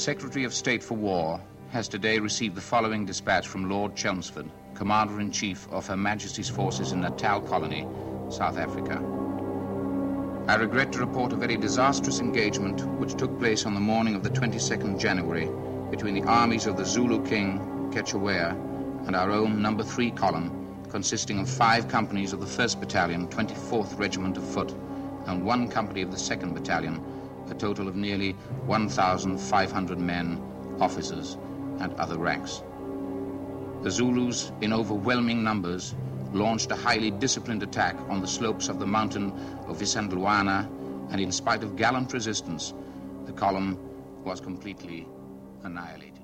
Secretary of State for War has today received the following dispatch from Lord Chelmsford, Commander-in-Chief of Her Majesty's Forces in Natal Colony, South Africa. I regret to report a very disastrous engagement which took place on the morning of the 22nd January between the armies of the Zulu King, Kechawea, and our own No. 3 column, consisting of 5 companies of the 1st Battalion, 24th Regiment of Foot, and 1 company of the 2nd Battalion, a total of nearly 1,500 men, officers, and other ranks. The Zulus, in overwhelming numbers, launched a highly disciplined attack on the slopes of the mountain of Isandlwana, and in spite of gallant resistance, the column was completely annihilated.